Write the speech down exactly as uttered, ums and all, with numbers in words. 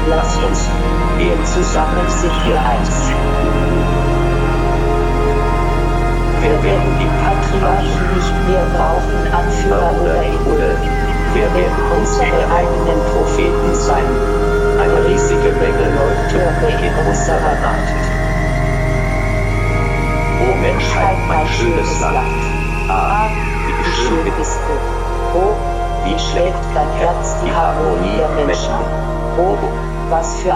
Lass uns gehen zusammen sind wir eins. Wir werden die Patriarchen nicht mehr brauchen, Anführer oder Idole. Wir werden unsere eigenen Propheten sein. Eine riesige Menge Leuchttürme in unserer Macht. O Menschheit, mein schönes Land. Ah, wie schön bist du. Oh, wie schlägt dein Herz die Harmonie der Menschen. Oh, was für